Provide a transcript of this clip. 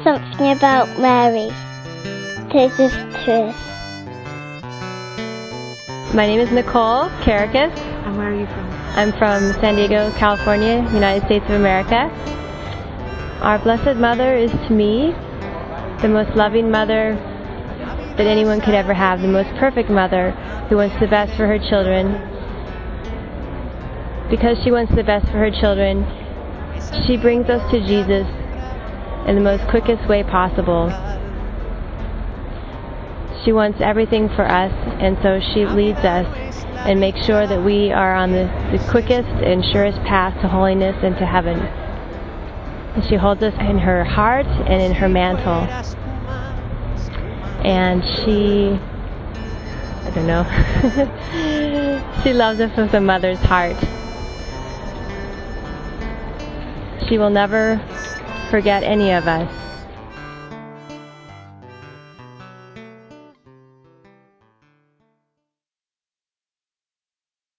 something about Mary. This is truth. My name is Nicole Karakis. And where are you from? I'm from San Diego, California, United States of America. Our Blessed Mother is to me the most loving mother that anyone could ever have, the most perfect mother who wants the best for her children. Because she wants the best for her children, she brings us to Jesus in the most quickest way possible. She wants everything for us, and so she leads us and makes sure that we are on the quickest and surest path to holiness and to heaven. And she holds us in her heart and in her mantle. And she, I don't know, she loves us with a mother's heart. She will never forget any of us.